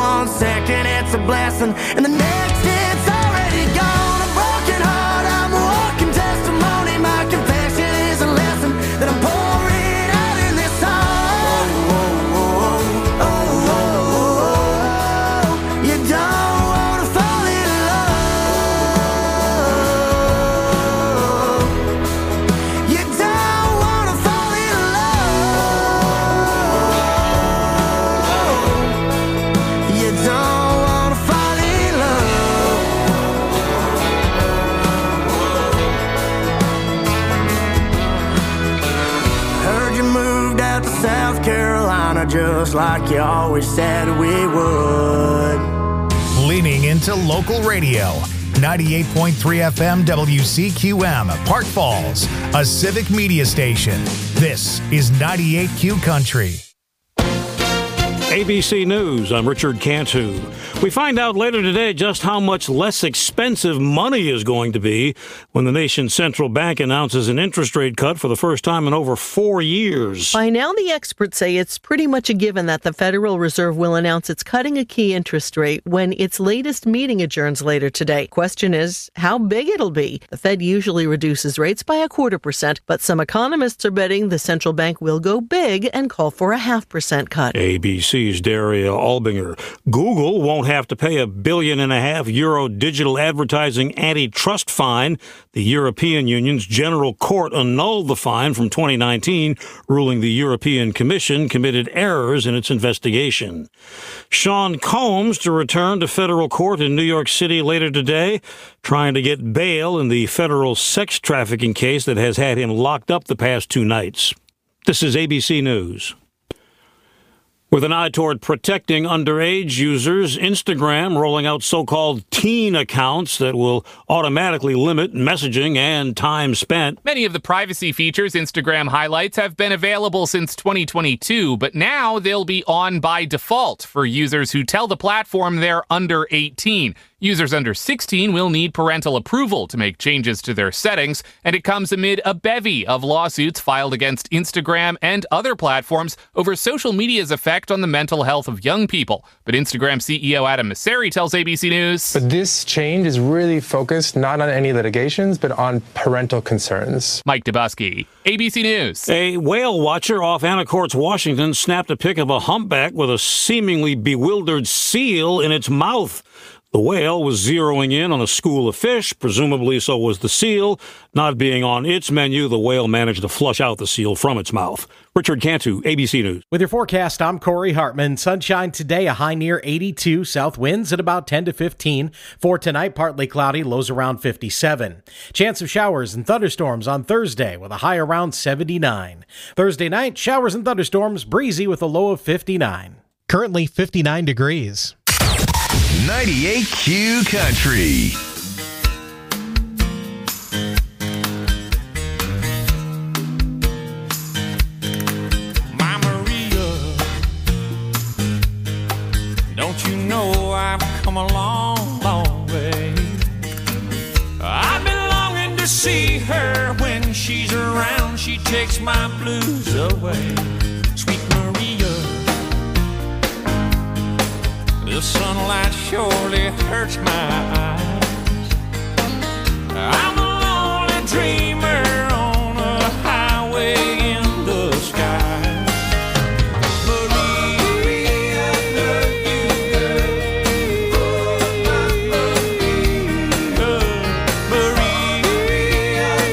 1 second it's a blessing, and the next it's already gone. A broken heart, I'm a walking testimony. My confession is a lesson that I'm pouring out in this song. Oh, oh, oh, oh, oh. You don't wanna fall in love. You don't wanna fall in love. You don't wanna fall in love. Heard you moved out to South Carolina just like you always said we would. Leaning into local radio. 98.3 FM WCQM, Park Falls, a civic media station. This is 98Q Country. ABC News, I'm Richard Cantu. We find out later today just how much less expensive money is going to be when the nation's central bank announces an interest rate cut for the first time in over 4 years. By now, the experts say it's pretty much a given that the Federal Reserve will announce it's cutting a key interest rate when its latest meeting adjourns later today. Question is, how big it'll be? The Fed usually reduces rates by 0.25%, but some economists are betting the central bank will go big and call for a 0.5% cut. ABC's Daria Albinger. Google won't have to pay €1.5 billion euro digital advertising antitrust fine. The European Union's General Court annulled the fine from 2019, ruling the European Commission committed errors in its investigation. Sean Combs to return to federal court in New York City later today, trying to get bail in the federal sex trafficking case that has had him locked up the past 2 nights. This is ABC News. With an eye toward protecting underage users, Instagram rolling out so-called teen accounts that will automatically limit messaging and time spent. Many of the privacy features Instagram highlights have been available since 2022, but now they'll be on by default for users who tell the platform they're under 18. Users under 16 will need parental approval to make changes to their settings, and it comes amid a bevy of lawsuits filed against Instagram and other platforms over social media's effect on the mental health of young people. But Instagram CEO Adam Mosseri tells ABC News, But this change is really focused not on any litigations, but on parental concerns. Mike Dubusky, ABC News. A whale watcher off Anacortes, Washington, snapped a pic of a humpback with a seemingly bewildered seal in its mouth. The whale was zeroing in on a school of fish, presumably so was the seal. Not being on its menu, the whale managed to flush out the seal from its mouth. Richard Cantu, ABC News. With your forecast, I'm Corey Hartman. Sunshine today, a high near 82, south winds at about 10 to 15. For tonight, partly cloudy, lows around 57. Chance of showers and thunderstorms on Thursday with a high around 79. Thursday night, showers and thunderstorms, breezy with a low of 59. Currently 59 degrees. 98Q Country. My Maria, don't you know I've come a long, long way? I've been longing to see her. When she's around, she takes my blues away. Sweet Maria, the sunlight surely hurts my eyes. I'm a lonely dreamer on a highway in the sky. Maria, I love you, girl. Maria, I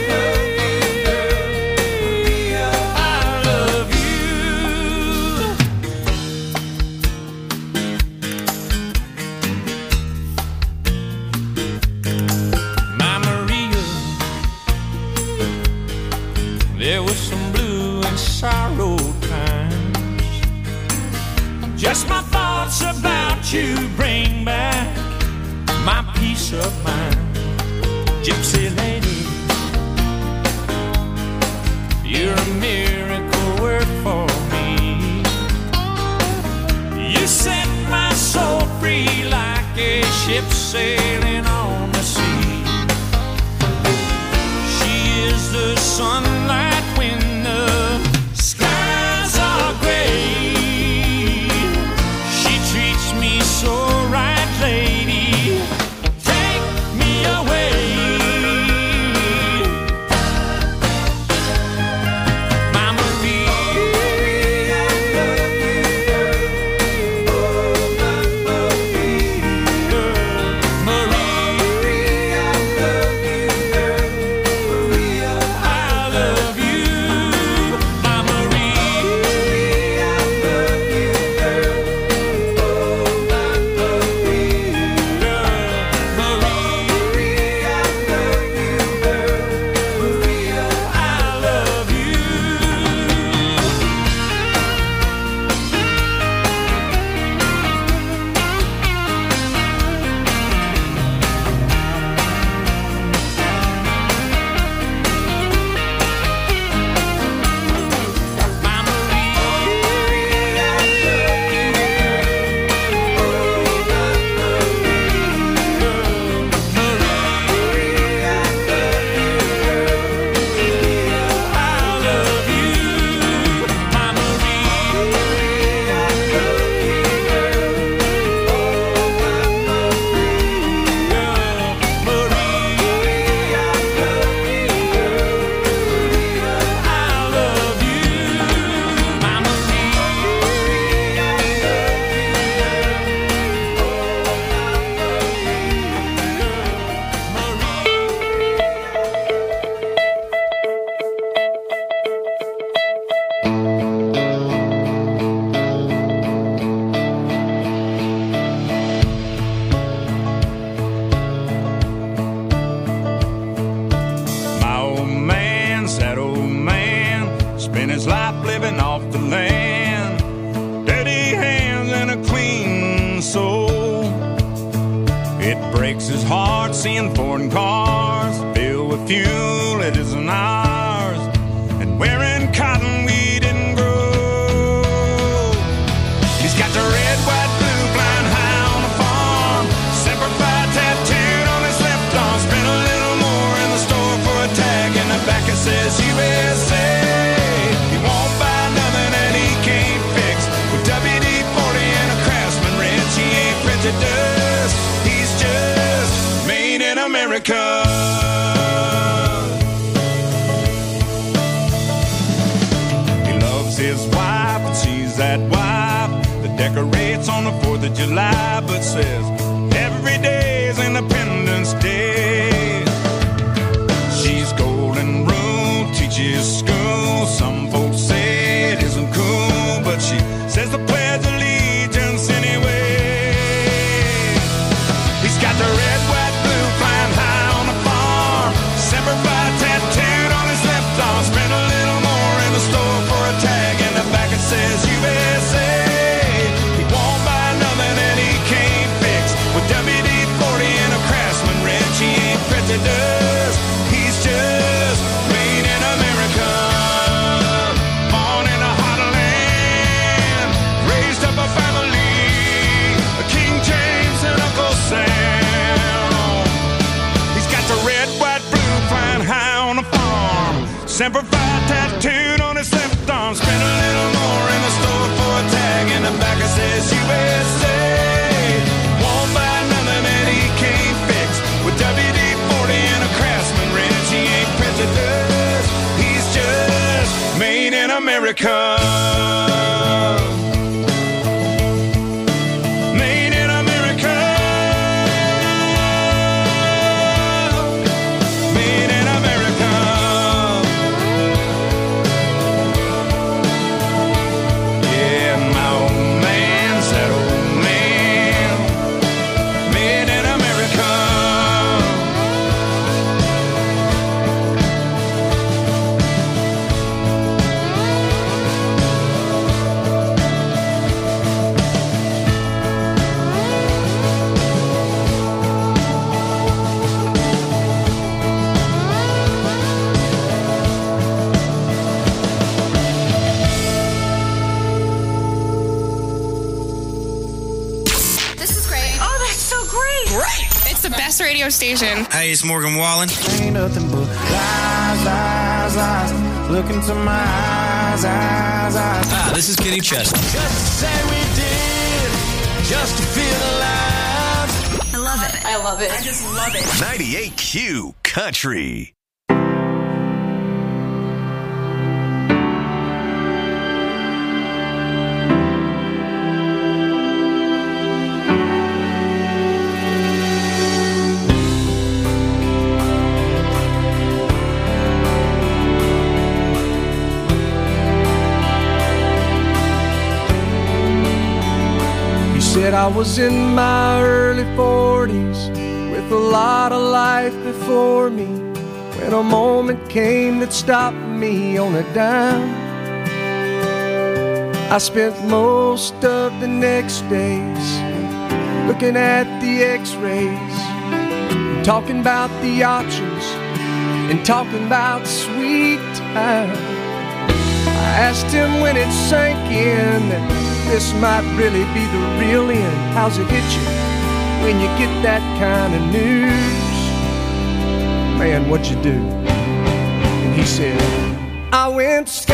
love you, My Maria, there was some blue and sorrow times. Just my thoughts about you bring back my peace of mind. Gypsy lady, you're a miracle work for me. You set my soul free like a ship sailing on the sea. She is the sunlight when the skies are gray. She treats me so It breaks his heart seeing foreign cars filled with fuel that isn't ours, and wearing cotton we didn't grow. He's got the red, white, blue flying high on the farm, Semper Fi tattooed on his left arm. Spent a little more in the store for a tag, in the back it says USA. He won't buy nothing that he can't fix. With WD-40 and a Craftsman wrench, he ain't prejudiced. He's just made in America. He loves his wife, and she's that wife that decorates on the 4th of July, but says every day is Independence Day. She's golden rule, teaches school. Some folks say it isn't cool, but she says the Pledge of Allegiance anyway. He's got the red, white, blue flying high on the farm, Semper Fi tattooed on his left arm. Spent a little more in the store for a tag, in the back it says USA. He won't buy nothing that he can't fix. With WD-40 and a Craftsman wrench, he ain't prejudiced. He's just made in America. Born in a hot land, raised up a family, a King James and Uncle Sam. He's got the red, white, blue flying high on the farm, Semper Fi tattooed on his left arm. Spent a little more in the store for a tag, in the back it says USA. Won't buy nothing that he can't fix. With WD-40 and a Craftsman wrench, he ain't prejudiced. He's just made in America. Made in America. Made in America. Yeah, my old man said, old man, made in America. This is great. Oh, that's so great. Great. It's the best radio station. Hey, it's Morgan Wallen. Ain't nothing but lies, lies, lies. Look into my eyes, eyes, eyes. Ah, this is Kenny Chesney. Just to say we did, just to feel alive. I love it. I love it. I just love it. 98Q Country. He said I was in my early 40s with a lot of life before me, when a moment came that stopped me on a dime. I spent most of the next days looking at the x-rays, and talking about the options, and talking about sweet time. I asked him when it sank in that this might really be the real end. How's it hit you when you get that kind of news? Man, what'd you do? And he said, I went skydiving,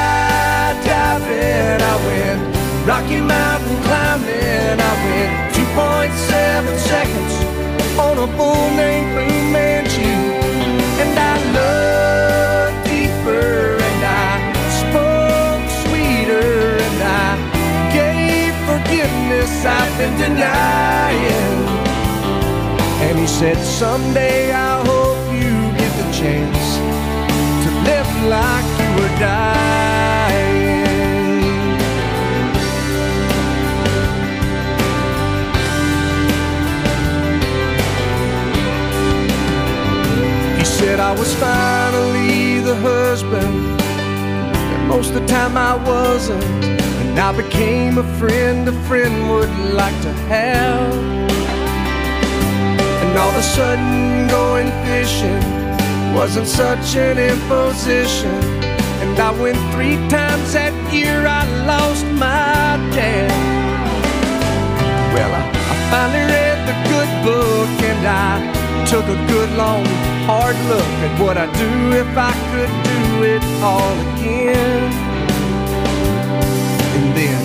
I went Rocky Mountain climbing, I went 2.7 seconds on a bull named Blue Manchu, and I looked deeper, and I spoke sweeter, and I gave forgiveness I've been denying. And he said, someday I hope you get the chance to live like you were dying. He said I was finally the husband that most of the time I wasn't, and I became a friend would like to have. And all of a sudden going fishing wasn't such an imposition. And I went 3 times that year, I lost my dad. Well, I finally read the good book, and I took a good long hard look at what I'd do if I could do it all again. And then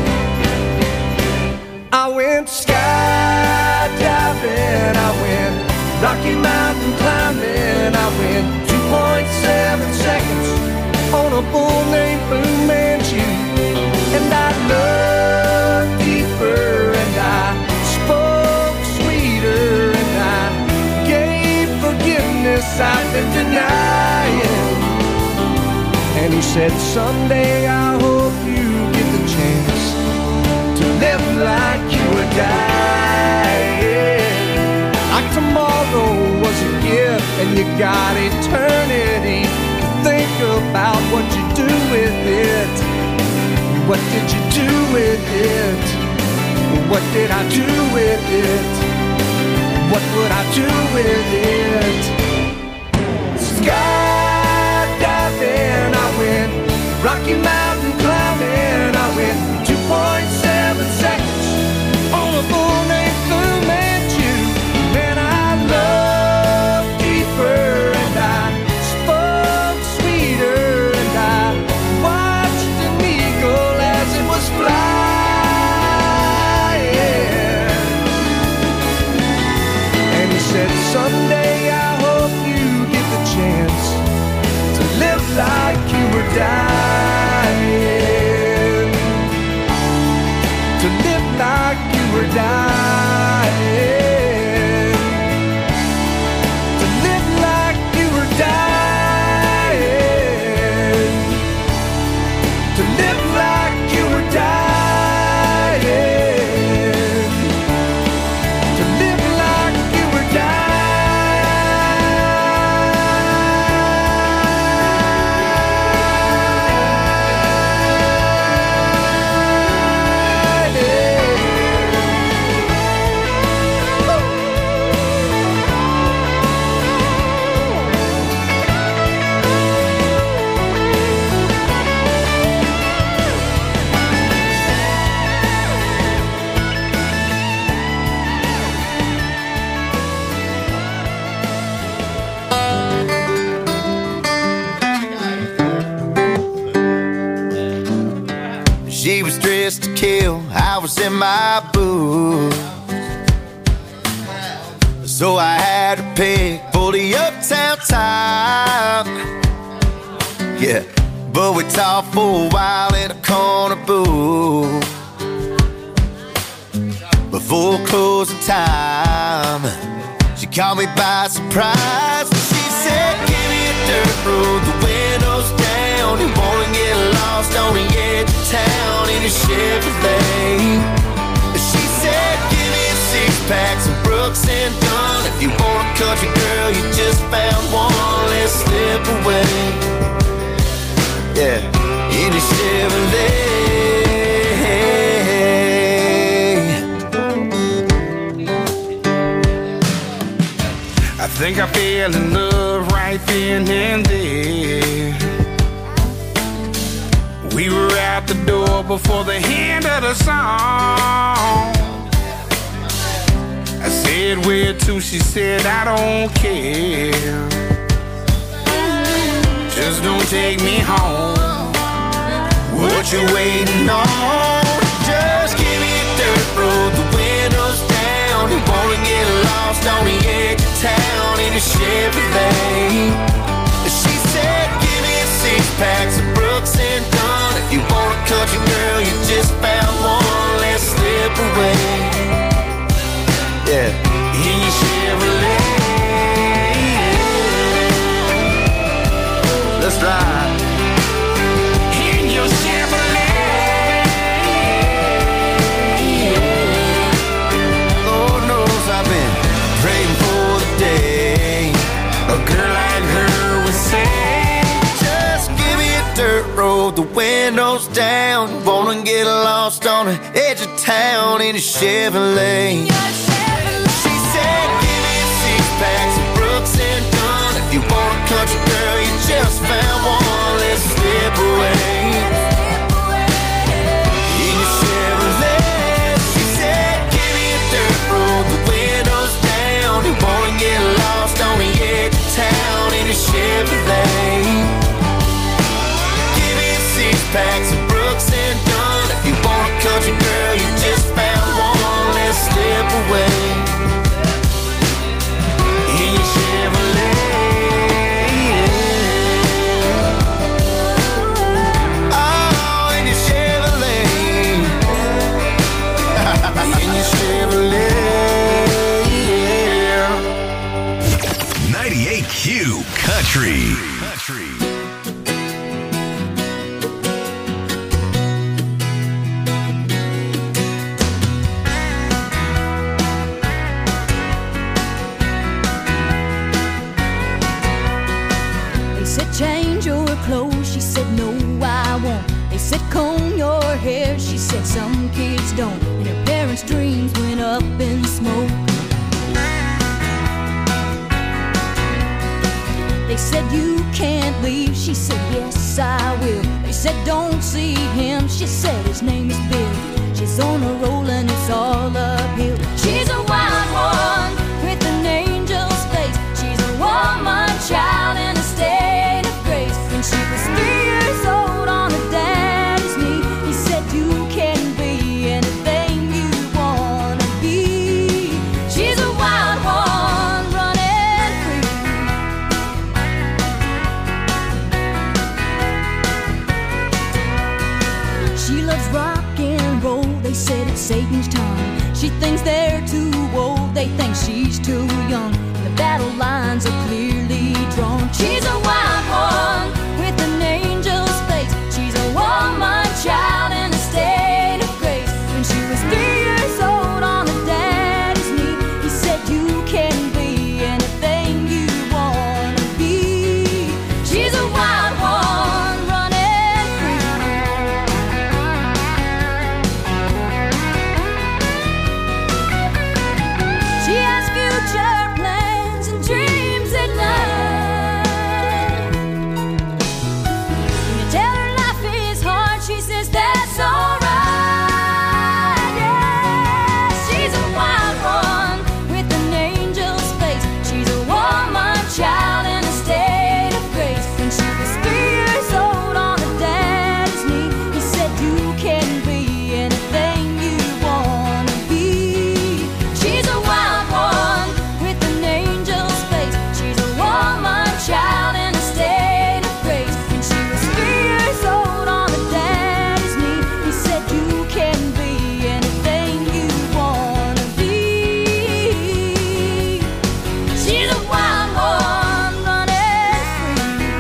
I went skydiving, I went Rocky Mountain climbing, I went 2.7 seconds on a bull named Fu Manchu. And I looked deeper, and I spoke sweeter, and I gave forgiveness I've been denying. And he said, someday I hope you get the chance to live like you were dying. Like tomorrow was a gift, and you got eternity to think about what you do with it. What did you do with it? What did I do with it? What would I do with it? Skydiving, I went Rocky Mountain climbing, I went 2.7 seconds on a bull named Fu Manchu. Then I looked deeper, and I spoke sweeter, and I watched an eagle as it was flying. And he said, someday I hope you get the chance to live like you were dying. To live like you were dying. To live like you were dying. To live like you were dying. To live like you were dying. She was dressed to kill, I was in my boots. So I had to pick for the uptown time. Yeah, but we talked for a while in a corner booth. Before closing time, she caught me by surprise. She said, give me a dirt road, the windows down. You wanna get lost on the edge of town in a Chevrolet. She said, give me a 6-pack, some Brooks and Dunn. If you want a country girl, you just found one, let's slip away. Yeah, in a Chevrolet. I think I fell in love right then and there. We were out the door before the end of the song. I said, where to? She said, I don't care. Just don't take me home. What you waiting on? Just give me a dirt road, the windows down. You wanna get lost on the edge of town in a Chevrolet. She said, give me a 6-pack, some Brooks and Dunn. If you want a country girl, you just found one, let's slip away. Yeah, in your Chevrolet. Let's ride. In your Chevrolet. Lord knows I've been praying for the day a girl like her would say, just give me a dirt road, the windows down. Wanna get lost on the edge of town in a Chevrolet. She said, give me a country girl, you just found one. Let's slip away. In your Chevrolet, she said, give me a dirt road, the windows down. You wanna get lost on the edge of town in your Chevrolet. Give me a six-pack, some Brooks and Dunn. If you want a country girl, you just found one. Let's slip away. In your Chevrolet. Q Country. They said change your clothes, she said no I won't. They said comb your hair, she said some kids don't. And her parents' dreams went up in smoke. They said you can't leave, she said yes I will. They said don't see him, she said his name is Bill. She's on a roll and it's all uphill. She's a wild one with an angel's face. She's a woman child in a state of grace. When she was 3 years old on her daddy's knee, he said you can be anything you wanna be. She's a wild one running free. She loves rock and roll, they said it's Satan's time. She thinks they're too old, they think she's too young. The battle lines are clearly drawn. She's a wild one with an angel's face. She's a woman child in a state of grace. When she was 3 years old on her daddy's knee, he said you can be anything you wanna be. She's a wild one running free. She has future plans and dreams at night. When you tell her life is hard, she says that's alright. Yeah, she's a wild one with an angel's face. She's a woman child in a state of grace. When she was 3 years old on her daddy's knee, he said you can be anything you wanna be. She's a wild one with an angel's face. She's a woman child in a state of grace. When she was 3 years old on her daddy's knee, he said you can be anything you wanna be. She's a wild one running free.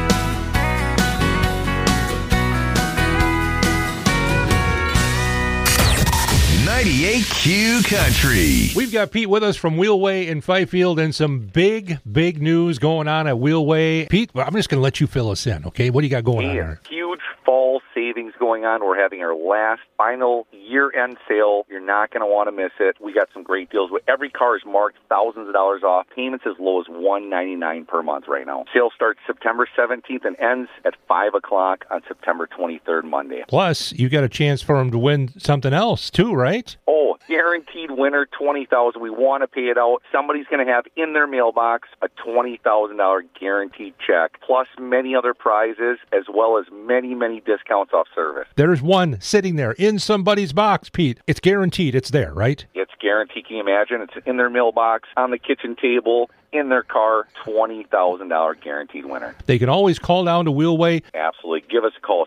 98 Q Country. We've got Pete with us from Wheelway in Fifield and some big news going on at Wheelway. Pete, I'm just going to let you fill us in, okay? What do you got going on there? Huge fall savings going on. We're having our last final year-end sale. You're not going to want to miss it. We got some great deals. Every car is marked thousands of dollars off. Payments as low as $199 per month right now. Sale starts September 17th and ends at 5 o'clock on September 23rd, Monday. Plus, you got a chance for them to win something else too, right? Oh, guaranteed winner, $20,000. We want to pay it out. Somebody's going to have in their mailbox a $20,000 guaranteed check, plus many other prizes, as well as many discounts off service. There's one sitting there in somebody's box, Pete. It's guaranteed. It's there, right? It's guaranteed. Can you imagine? It's in their mailbox, on the kitchen table, in their car, $20,000 guaranteed winner. They can always call down to Wheelway. Absolutely. Give us a call,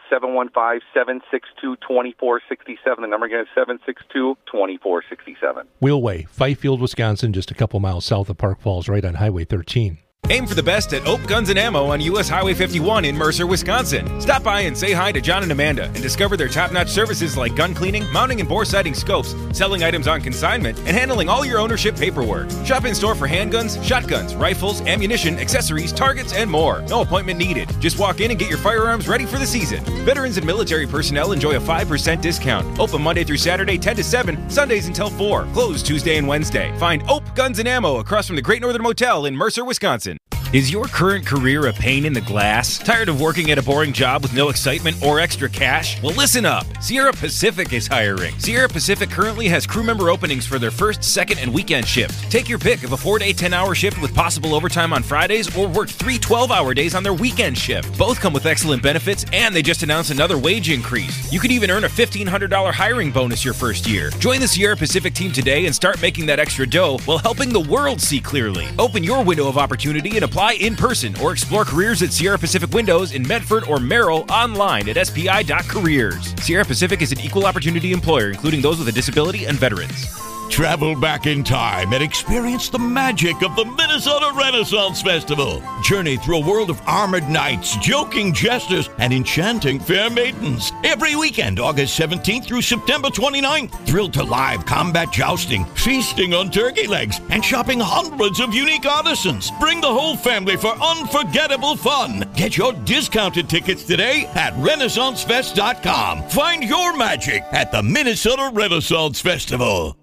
715-762-2467. The number again is 762-2467. Wheelway, Fifield, Wisconsin, just a couple miles south of Park Falls, right on Highway 13. Aim for the best at Oak Guns and Ammo on US Highway 51 in Mercer, Wisconsin. Stop by and say hi to John and Amanda and discover their top-notch services like gun cleaning, mounting and bore sighting scopes, selling items on consignment, and handling all your ownership paperwork. Shop in store for handguns, shotguns, rifles, ammunition, accessories, targets, and more. No appointment needed. Just walk in and get your firearms ready for the season. Veterans and military personnel enjoy a 5% discount. Open Monday through Saturday 10 to 7, Sundays until 4. Closed Tuesday and Wednesday. Find Oak Guns and Ammo across from the Great Northern Motel in Mercer, Wisconsin. Is your current career a pain in the glass? Tired of working at a boring job with no excitement or extra cash? Well, listen up. Sierra Pacific is hiring. Sierra Pacific currently has crew member openings for their first, second, and weekend shift. Take your pick of a 4-day, 10-hour shift with possible overtime on Fridays, or work 3 12-hour days on their weekend shift. Both come with excellent benefits, and they just announced another wage increase. You could even earn a $1,500 hiring bonus your first year. Join the Sierra Pacific team today and start making that extra dough while helping the world see clearly. Open your window of opportunity and apply in person, or explore careers at Sierra Pacific Windows in Medford or Merrill online at spi.careers. Sierra Pacific is an equal opportunity employer, including those with a disability and veterans. Travel back in time and experience the magic of the Minnesota Renaissance Festival. Journey through a world of armored knights, joking jesters, and enchanting fair maidens. Every weekend, August 17th through September 29th. Thrilled to live combat jousting, feasting on turkey legs, and shopping hundreds of unique artisans. Bring the whole family for unforgettable fun. Get your discounted tickets today at RenaissanceFest.com. Find your magic at the Minnesota Renaissance Festival.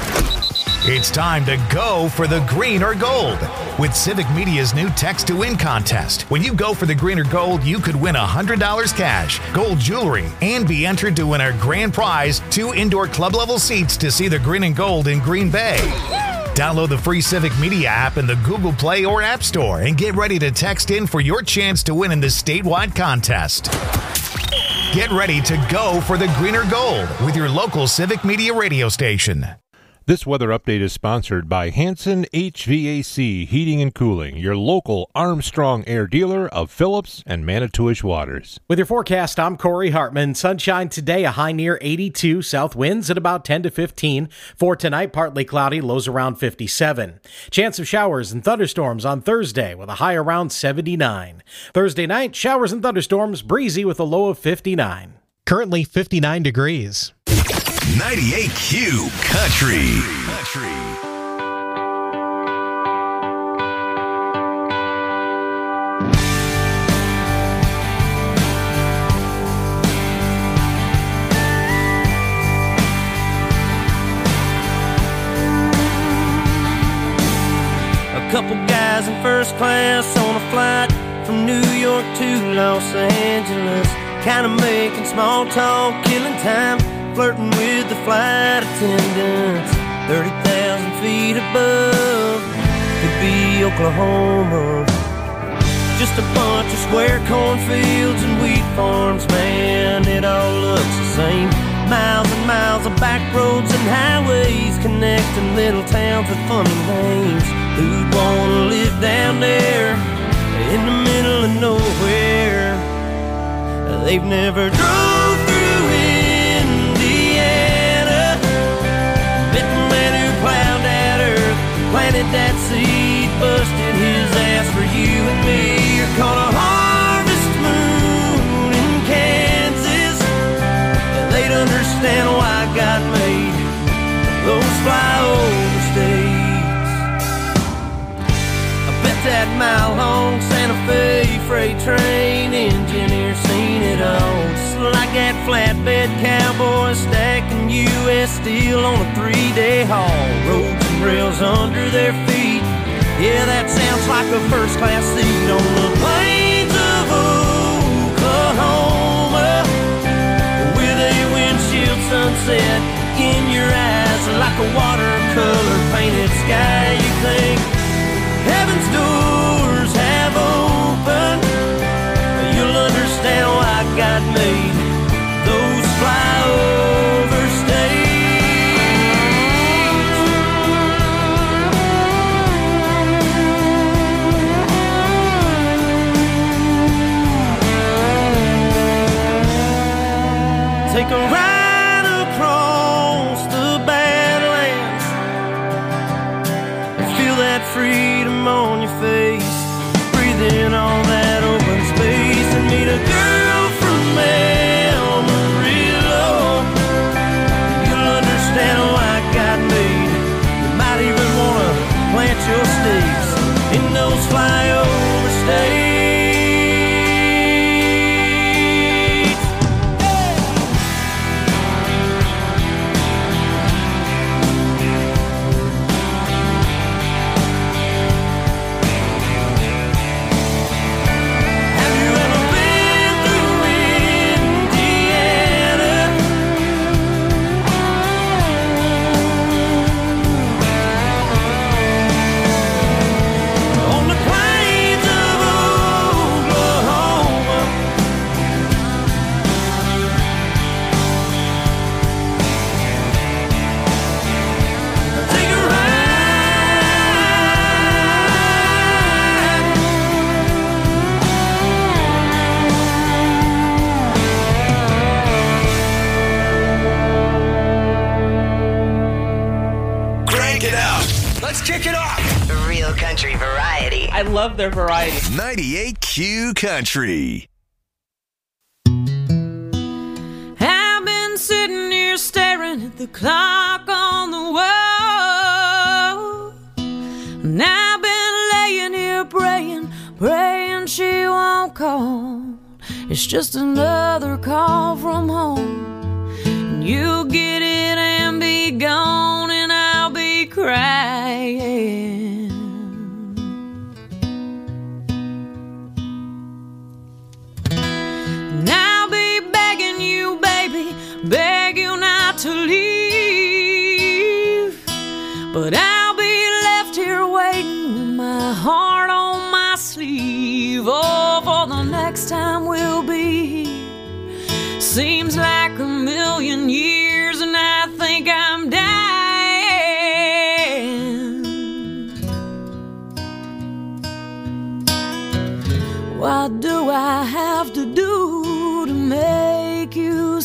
It's time to go for the green or gold with Civic Media's new Text to Win contest. When you go for the green or gold, you could win $100 cash, gold jewelry, and be entered to win our grand prize, 2 indoor club-level seats to see the green and gold in Green Bay. Download the free Civic Media app in the Google Play or App Store and get ready to text in for your chance to win in this statewide contest. Get ready to go for the green or gold with your local Civic Media radio station. This weather update is sponsored by Hanson HVAC Heating and Cooling, your local Armstrong Air dealer of Phillips and Manitowish Waters. With your forecast, I'm Corey Hartman. Sunshine today, a high near 82, south winds at about 10 to 15. For tonight, partly cloudy, lows around 57. Chance of showers and thunderstorms on Thursday with a high around 79. Thursday night, showers and thunderstorms, breezy with a low of 59. Currently 59 degrees. 98Q Country. A couple guys in first class on a flight from New York to Los Angeles, kind of making small talk, killing time, flirting with the flight attendants. 30,000 feet above could be Oklahoma. Just a bunch of square cornfields and wheat farms, man, it all looks the same. Miles and miles of back roads and highways connecting little towns with funny names. Who'd wanna live down there in the middle of nowhere? They've never drove through Indiana, met the man who plowed that earth, planted that seed, busted his ass for you and me. Or caught a harvest moon in Kansas. They'd understand why God made those flyover states. I bet that mile-long Santa Fe freight train engineer seen it all. Just like that flatbed cowboy stacking U.S. steel on a 3-day haul. Roads and rails under their feet. Yeah, that sounds like a first-class seat on the plains of Oklahoma, with a windshield sunset in your eyes, like a watercolor painted sky. You think heaven's doors have opened, you'll understand why God made those flyover states. Take a ride across the Badlands and feel that freedom on your face. Breathe in all that open space and meet a girl from Amarillo. You'll understand why God made. You might even want to plant your stakes in those flyover states. kick it out. Let's kick it off. Real country variety. I love their variety. 98Q Country. I've been sitting here staring at the clock on the wall, and I've been laying here praying she won't call. It's just another call from home, and you'll get it and be gone, and I'll be crying. And I'll be begging you, baby, beg you not to leave, but I'll be left here waiting with my heart on my sleeve. Oh, for the next time we'll be here seems like a million years, and I think I'm dying. What do I have to do to make you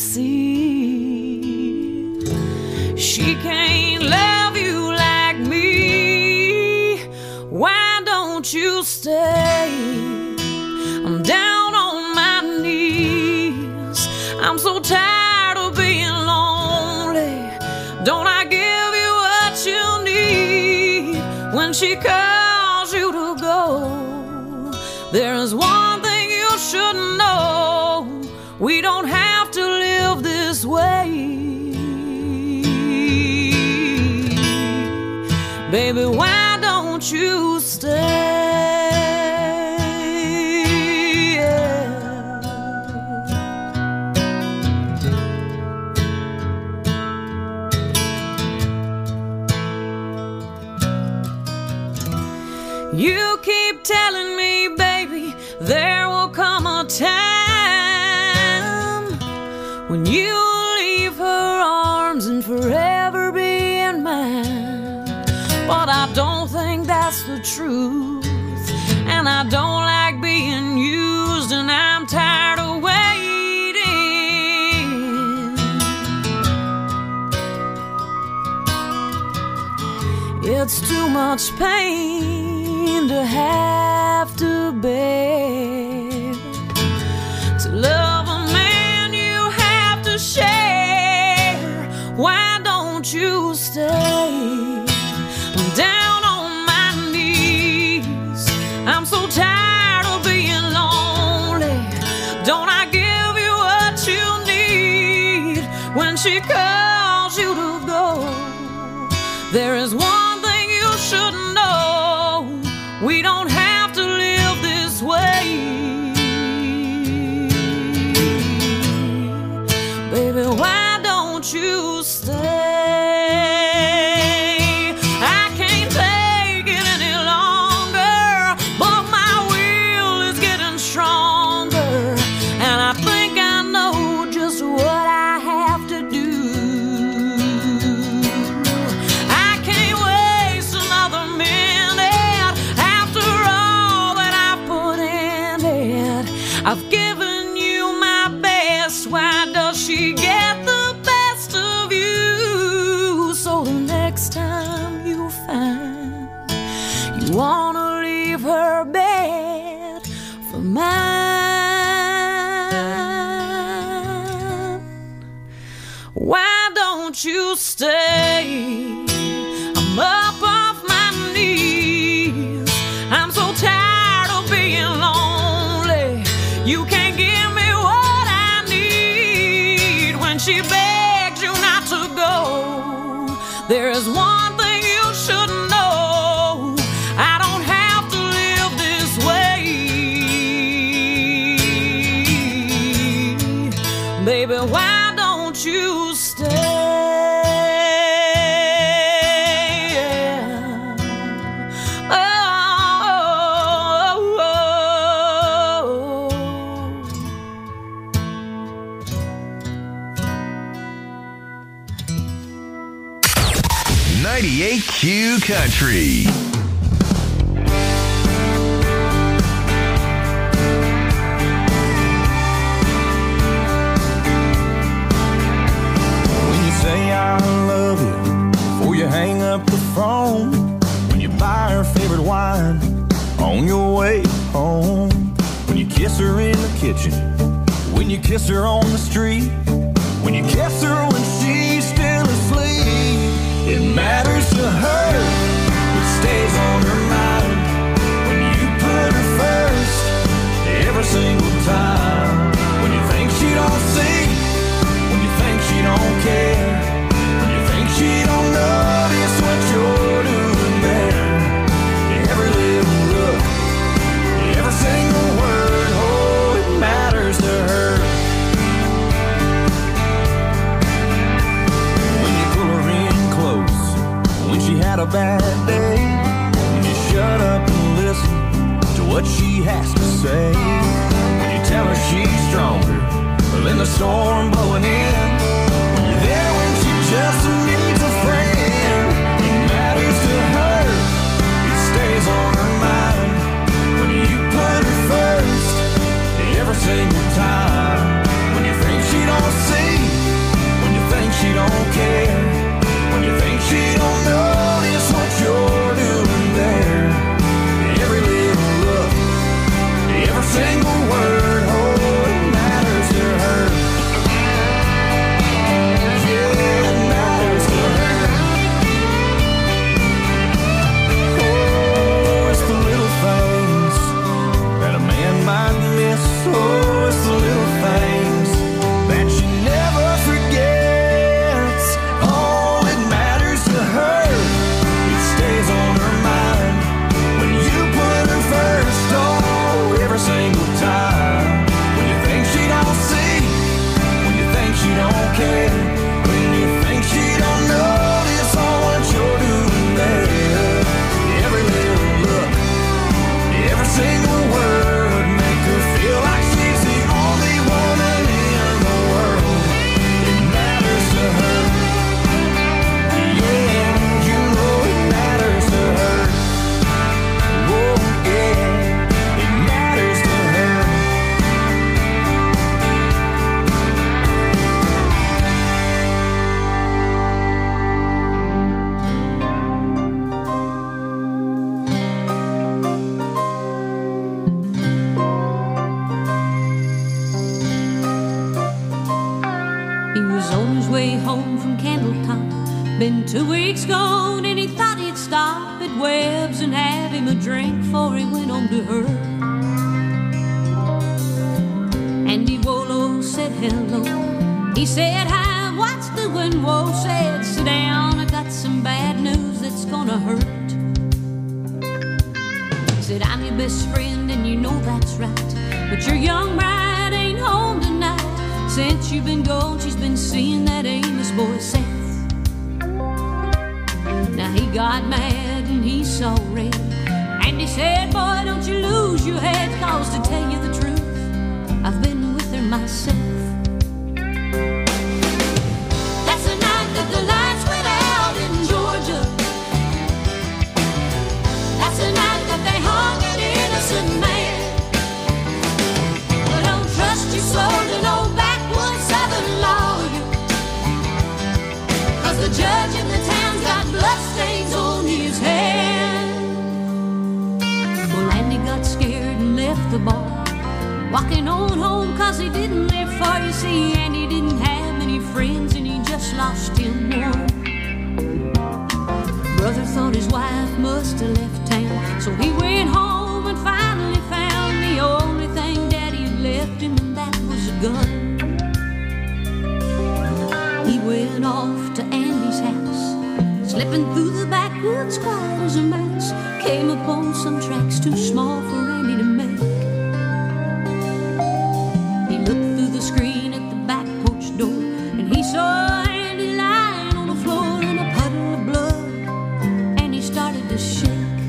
see she can't love you like me? Why don't you stay? I'm down on my knees. I'm so tired of being lonely. Don't I give you what you need when she calls you to go? There's one thing you should know: we don't have to live this way. Baby, why don't you stay? You keep telling me, baby, there will come a time when you'll leave her arms and forever be in mine. But I don't think that's the truth, and I don't like being used, and I'm tired of waiting. It's too much pain to have to bear. To love a man you have to share. Why don't you stay? I'm down on my knees. I'm so tired of being lonely. Don't I give you what you need when she calls you to go? There is one thing you should know: we don't have to live this way. Baby, why don't you stay? I can't take it any longer, but my will is getting stronger, and I think I know just what I have to do. I can't waste another minute after all that I put in it. I've given you my best. Why does she get the best of you? So the next time you find you wanna leave her bed for mine, why don't you stay? I'm up off my knees. I'm so tired of being lonely. You can't give me what I need when she begs you not to go. There is one thing you should know: I don't have to live this way. Baby, why don't you stay? Q Country. When you say I love you before you hang up the phone, when you buy her favorite wine, on your way home, when you kiss her in the kitchen, when you kiss her on the street, when you kiss her when she's still asleep. It matters to her, it stays on her mind, when you put her first, every single time. When you think she don't see, when you think she don't care, when you think she don't notice what you're doing there. Every little look, every single word, oh, it matters to her. When you pull her in close, when she had a bad day, when you shut up and listen to what she has to say, when you tell her she's stronger than the storm blowing in, when you're there when she just needs a friend. It matters to her, it stays on her mind, when you put her first, every single time. When you think she don't see, when you think she don't care, when you think she don't notice what you're doing there. Every little look, every single word, oh, it matters to her. Yeah, it matters to her. Oh, it's the little things that a man might miss. Oh, it's the little things that she never forgets. Oh, it matters to her, it stays on her mind, when you put her first, oh, every single time. When you think she don't see, when you think she don't care, when you think she don't notice all what you're doing there. Every little look, every single word, make her feel like she's the only woman in the world. It matters to her. Yeah, you know it matters to her. Oh, yeah, it matters to her. He was on his way home from Candletop. Been 2 weeks gone and he thought he'd stop at Webb's and have him a drink before he went on to her. Andy Wolo said hello. He said hi, what's doing? Whoa, said sit down, I got some bad news that's gonna hurt. He said I'm your best friend and you know that's right, but your young bride ain't home tonight. Since you've been gone, she's been seeing that Amos boy Seth. Now he got mad and he saw red, and he said, boy, don't you lose your head, cause to tell you the truth, I've been with her myself. That's the night that the lights went out in Georgia. That's the night that they hung an innocent man. But don't trust your soul to no backwoods Southern lawyer, cause the judge in the town's got bloodstains on his hand. Well, Andy got scared and left the bar, walking on home cause he didn't live far. You see, Andy didn't have many friends and he just lost him one. Brother thought his wife must have left town, so he went home and finally found the only thing Daddy had left him, and that was a gun. He went off to Andy's house, slipping through the backwoods quiet as a mouse, came upon some tracks too small for Andy to make. He looked through the screen at the back porch door, and he saw Andy lying on the floor in a puddle of blood, and he started to shake.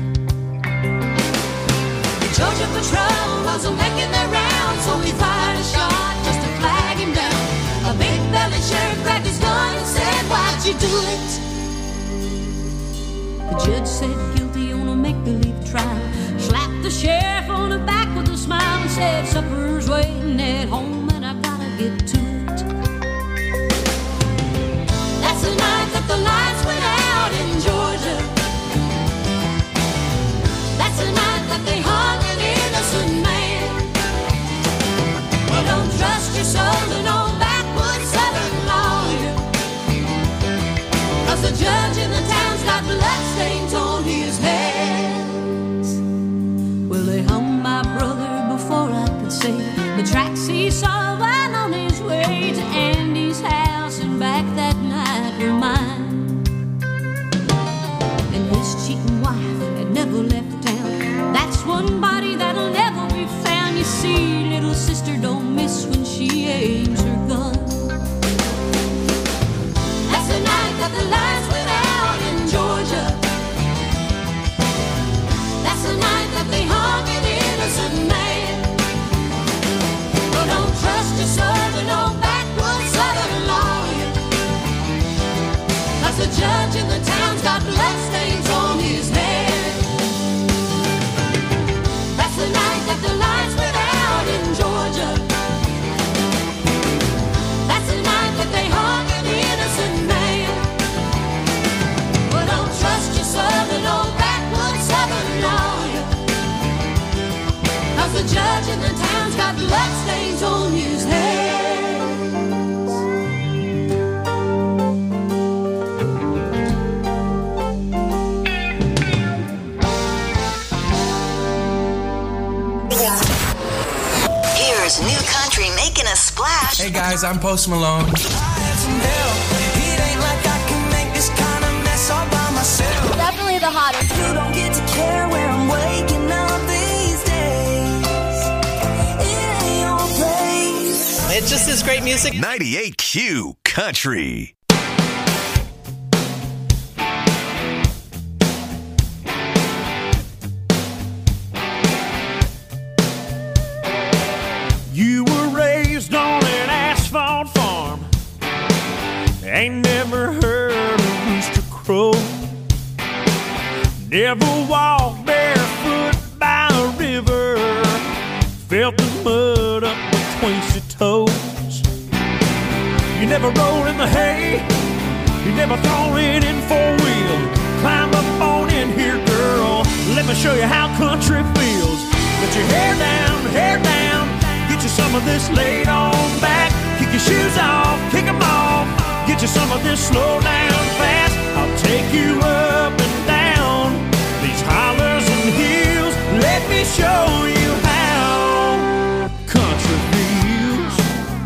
The Georgia patrol wasn't making their rounds, so he fired a shot just to flag him down. A big-bellied sheriff grabbed his gun and said, why'd you do it? The judge said guilty on a make-believe trial, slapped the sheriff on the back with a smile and said, supper's waiting at home and I gotta get to it. That's the night that the lights went out in Georgia. his cheating wife had never left town. That's one body that'll never be found. You see, little sister don't miss when she aims her gun. That's the night that the lights went out in Georgia. That's the night that they hung an innocent man. Well, don't trust your southern old backwoods southern lawyer, 'cause the judge in the town's got bloodstains on his head. That's the night that the lights went out in Georgia. That's the night that they hung an innocent man. Well, don't trust your southern old backwoods southern lawyer, 'cause the judge in the town's got bloodstains on his head. Here's New Country making a splash. Hey guys, I'm Post Malone. Definitely the hottest. You don't get to care where I'm waking up these days. It ain't your place. It just is great music. 98Q Country. You were raised on an asphalt farm. Ain't never heard a rooster crow. Never walked barefoot by a river. Felt the mud up between your toes. You never rolled in the hay. You never thrown it in four-wheel. Climb up on in here, girl. Let me show you how country feels. Put your hair down, hair down. Get you some of this laid on back. Kick your shoes off, kick them off. Get you some of this slow down fast. I'll take you up and down these hollers and hills. Let me show you how country feels.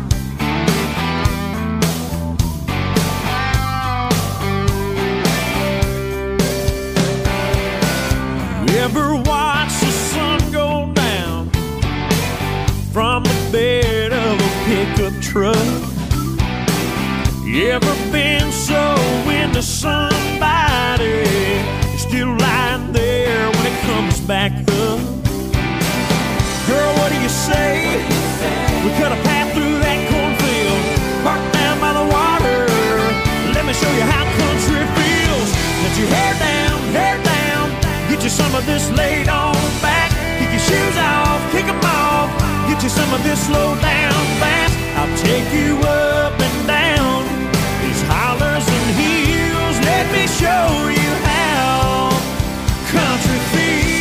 You ever watch the sun go down from the bed of a pickup truck? You ever been so into somebody still lying there when it comes back up? Girl, what do you say? We cut a path through that cornfield, parked down by the water. Let me show you how country feels. Let your hair down, hair down. Get you some of this laid on back. Kick your shoes off, kick them off. Get you some of this slow down fast. I'll take you up and down these hollers and hills. Let me show you how country feels.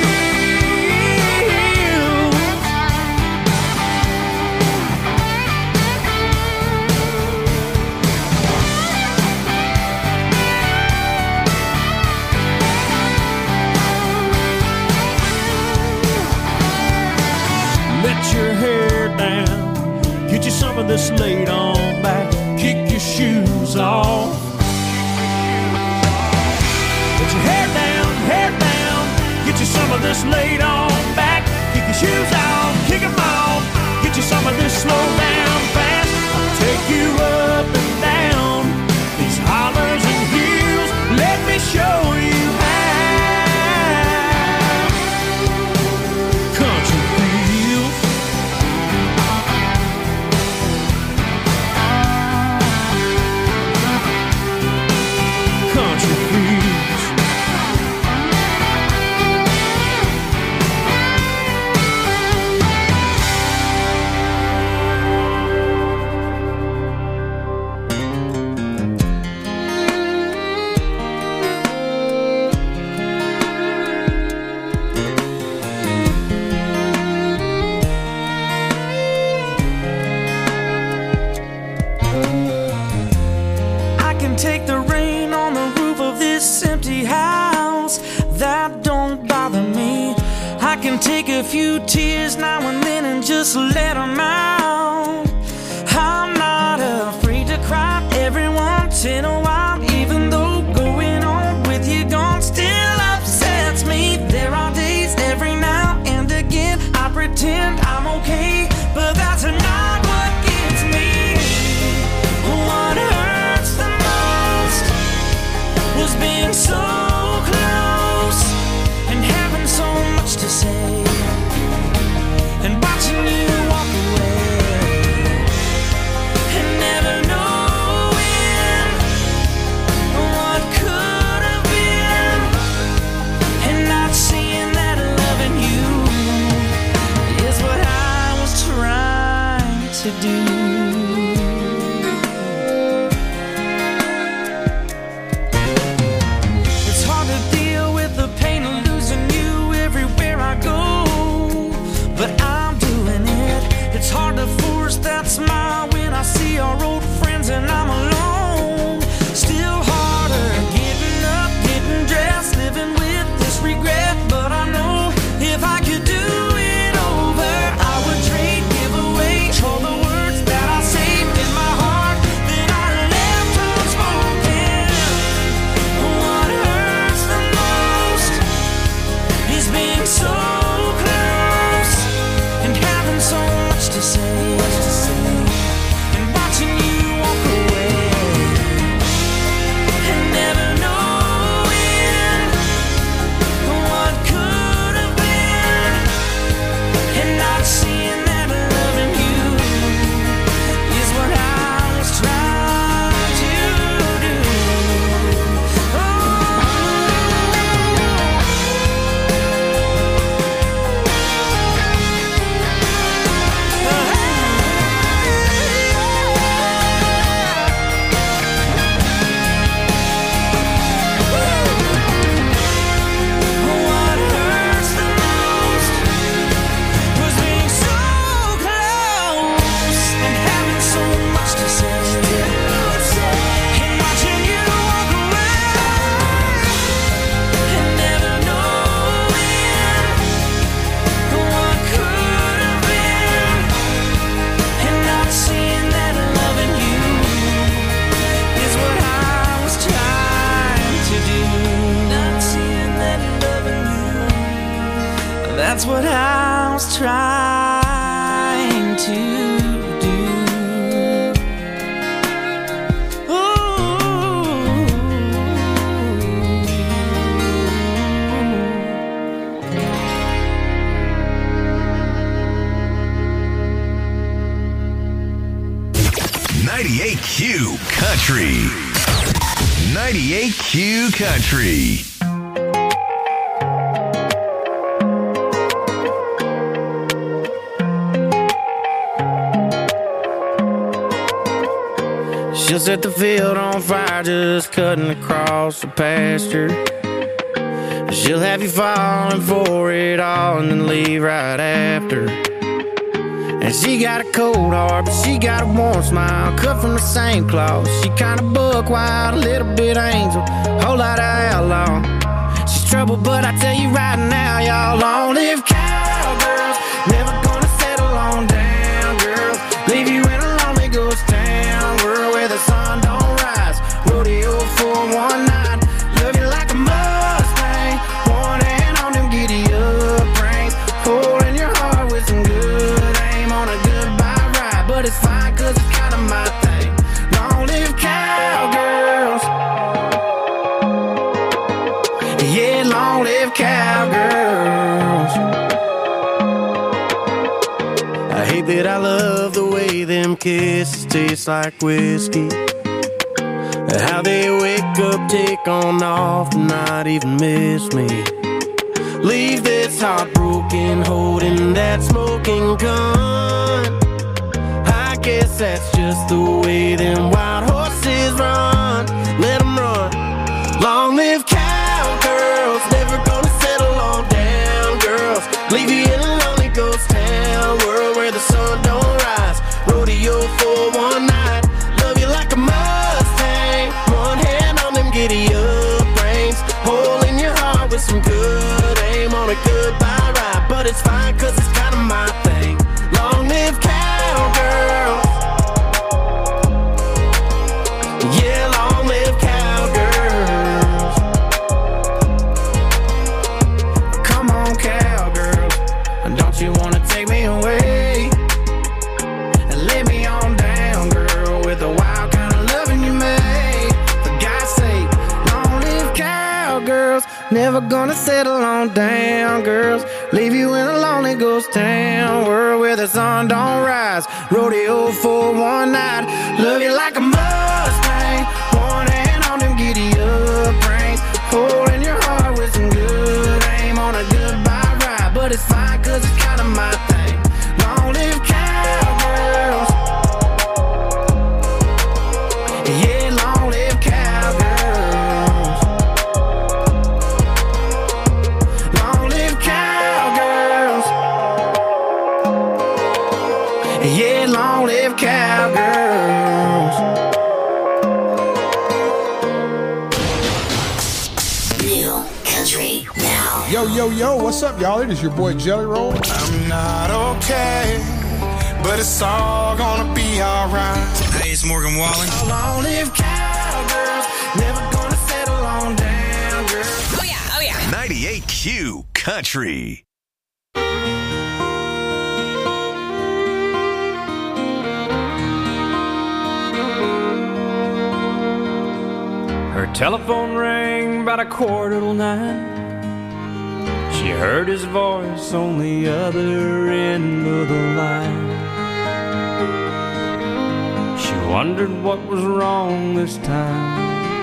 Let your hair down. Get you some of this laid on back. Kick your shoes off. Let your hair down, hair down. Get you some of this laid on back. Kick your shoes off, kick them off. Get you some of this slow down fast. I'll take you up and down these hollers and hills. Let me show you how country feels. Country feels. I can take the rain on the roof of this empty house. That don't bother me. I can take a few tears now and then and just let them out. I'm not afraid to cry every once in a while, even though going on with you gone still. being so close and having so much to say, and watching you walk away and never knowing what could have been, and not seeing that loving you is what I was trying to do. It's hard to deal with the pain of losing you everywhere I go, but I'm doing it. It's hard to force that smile when I see our old friends and I'm alone. Still harder getting up, getting dressed, living with this regret. But I know if I could do it over, I would trade, give away all the words that I saved in my heart that I left unspoken. What hurts the most is being so close and having so much to say, and watching you walk away and never knowing what could have been, and not seeing that loving you is what I was trying to do. What hurts the most was being so close and having so much to say, and watching you walk away and never knowing what could have been, and not seeing that loving you is what I was trying to do. Not seeing that loving you, that's what I was trying to do. Ooh. 98Q Country. 98Q Country. She'll set the field on fire just cutting across the pasture. She'll have you falling for it all and then leave right after. And she got a cold heart, but she got a warm smile, cut from the same cloth. She kinda buck wild, a little bit angel, whole lot of outlaw. She's trouble, but I tell you right now, y'all, long-lived cowgirls, never gonna settle on down, girls. Leave you in a lonely ghost town, world where the sun don't rise. Rodeo for one night, love you like a Mustang, one hand on them giddy-up reins, holding your heart with some good aim on a goodbye ride. But it's fine, cause it's kinda my thing. Long-lived cowgirls, yeah, long-lived cowgirls. I hate that I love the way them kisses taste like whiskey, how they wake up, take on off, and not even miss me. Leave this heart broken, holding that smoking gun. I guess that's just the way them wild horses run. Let them run. Long live cowgirls, never gonna settle on down, girls. Leave you in a lonely ghost town, world where the sun don't rise. Rodeo for one night, love you like a Mustang, one hand on them giddy-up reins, holding your heart with some good aim on a goodbye ride. But it's fine, cause it's kinda my thing. Long live cowgirls, yeah, long live cowgirls. Come on, cowgirls, don't you wanna take me away and lay me on down, girl, with the wild kind of loving you made? For God's sake, long live cowgirls. never gonna settle on down. Girls leave you in a lonely ghost town, world where the sun don't rise. Rodeo for one night, love you like a Mustang, one hand on them giddy up reins, holding your heart with some good aim on a goodbye ride. But it's fine, cause it's kinda my thing. Long live cowgirls. Yeah, long live cowgirls. Long live cowgirls. Yeah, long live cowgirls. New country now. Yo, what's up, y'all? It is your boy Jelly Roll. I'm not okay, but it's all gonna be alright. Hey, it's Morgan Wallen. Long live cowgirls, never gonna settle on down, girl. Oh yeah. 98Q Country. Her telephone rang about 9:15. She heard his voice on the other end of the line. She wondered what was wrong this time.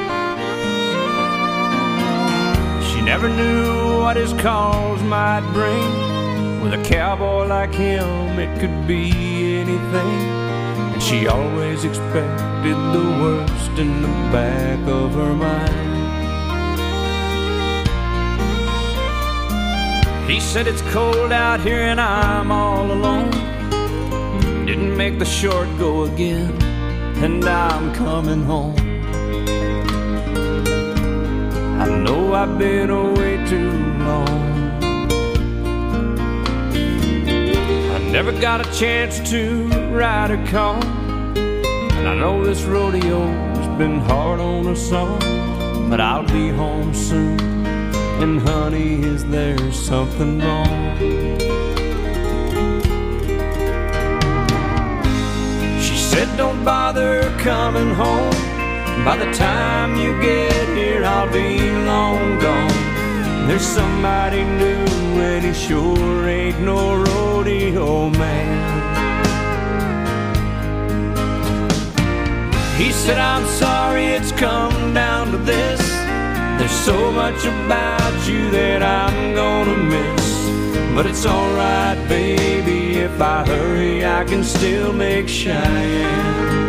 She never knew what his calls might bring. With a cowboy like him, it could be anything. And she always expected the worst in the back of her mind. He said it's cold out here and I'm all alone. Didn't make the short go again, and I'm coming home. I know I've been away too long. I never got a chance to ride a car, and I know this rodeo's been hard on us all. But I'll be home soon, and honey, is there something wrong? She said don't bother coming home. By the time you get here, I'll be long gone. There's somebody new, and he sure ain't no rodeo man. He said I'm sorry it's come down to this. There's so much about you that I'm gonna miss. But it's alright, baby, if I hurry, I can still make Cheyenne.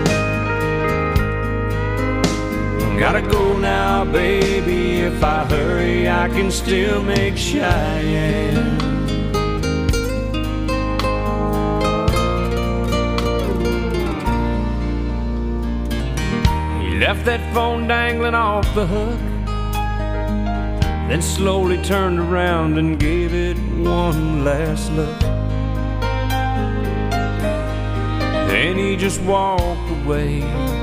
Gotta go now, baby, if I hurry, I can still make Cheyenne. He left that phone dangling off the hook, then slowly turned around and gave it one last look. Then he just walked away.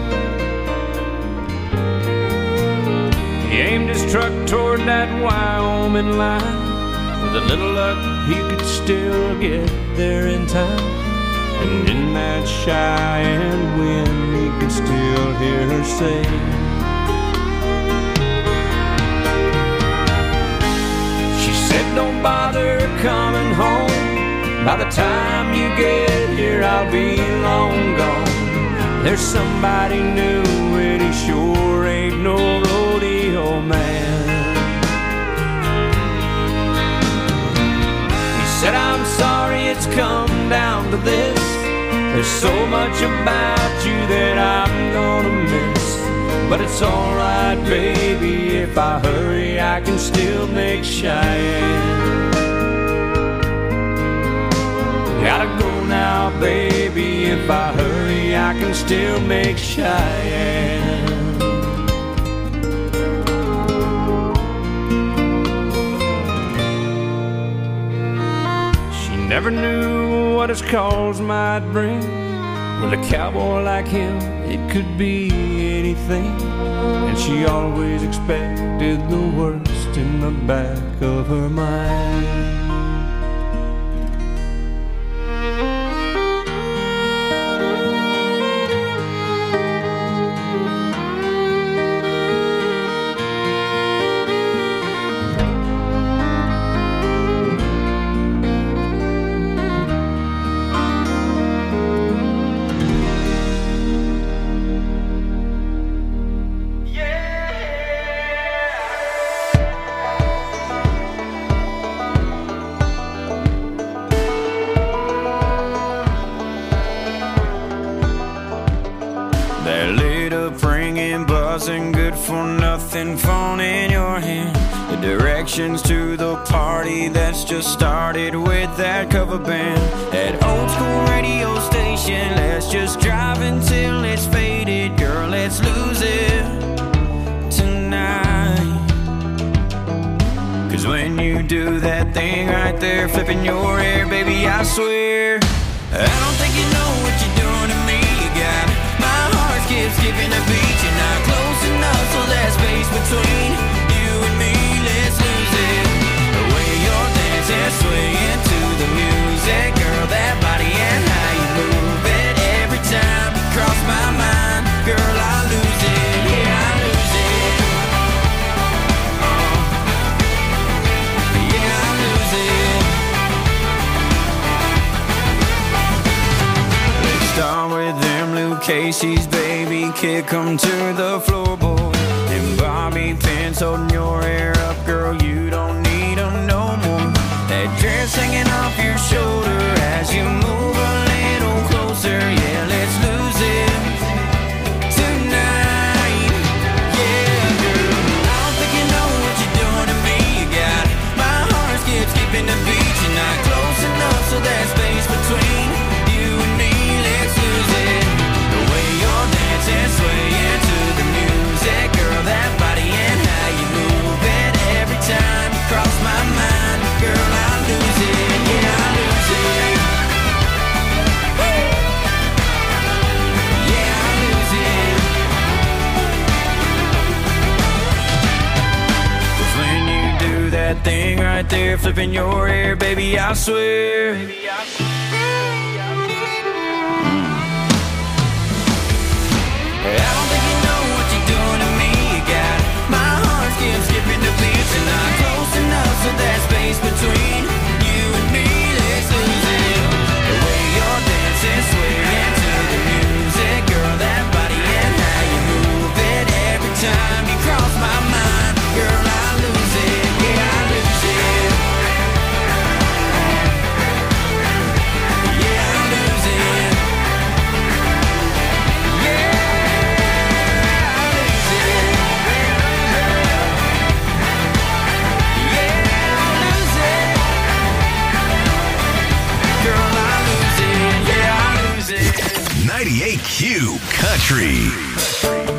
He aimed his truck toward that Wyoming line. With a little luck, he could still get there in time. And in that Cheyenne wind, he could still hear her say, don't bother coming home. By the time you get here, I'll be long gone. There's somebody new, and he sure ain't no rodeo man. He said, I'm sorry it's come down to this. There's so much about you that I'm gonna miss. But it's alright, baby, if I hurry, I can still make Cheyenne. Gotta go now, baby, if I hurry, I can still make Cheyenne. She never knew what his calls might bring. With a cowboy like him, it could be anything. And she always expected the worst in the back of her mind. for nothing phone in your hand. The directions to the party that's just started with that cover band. That old school radio station, let's just drive until it's faded. Girl, let's lose it tonight. 'Cause when you do that thing right there, flipping your hair, baby, I swear I don't think you know what you're doing to me. You got my heart skipping a beat. You're not close enough, so that space between you and me, let's lose it. The way you're dancing, swaying to the music, girl, that body and how you move it. Every time you cross my mind, girl, I lose it. Yeah, I lose it. Yeah, I lose it. Let's start with them Luke Casey's, baby, kick 'em to the floorboard. And bobby pins holding your hair up, girl, you don't need 'em no more. That dress hanging off your shoulder as you move a little closer. Yeah, let's lose it tonight. Yeah, girl, I don't think you know what you're doing to me. You got my heart skipping the beat. You're not close enough, so that space between you and me, let's lose it. The way you're dancing, swaying to the music, girl, that body and how you move it. Every time you cross my mind, girl, I lose it. Yeah, I lose it. Woo! Yeah, I lose it. 'Cause when you do that thing right there, flipping your hair, baby, I swear. I don't think you know what you're doing to me. You got my heart skipping the beat. You're not close enough, so that space between you and me, let's lose it. The way you're dancing, swaying to the music, girl, that body and how you move it. Every time you cross my mind, girl, I lose it. Yeah, I lose it. Yeah, I lose it. Girl, I lose it. Yeah, I lose it. 98Q Country.